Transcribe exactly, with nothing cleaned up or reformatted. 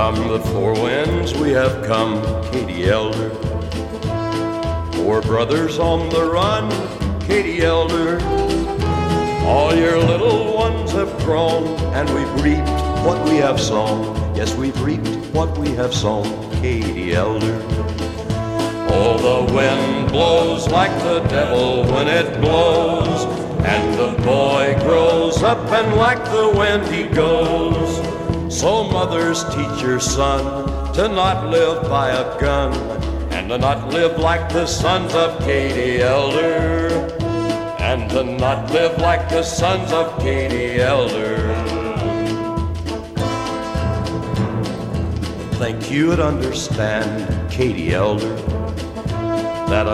From the four winds we have come, Katie Elder. Four brothers on the run, Katie Elder. All your little ones have grown, and we've reaped what we have sown. Yes, we've reaped what we have sown, Katie Elder. Oh, the wind blows like the devil when it blows, and the boy grows up and like the wind he goes. So mothers, teach your son to not live by a gun, and to not live like the sons of Katie Elder, and to not live like the sons of Katie Elder. Think you'd understand, Katie Elder,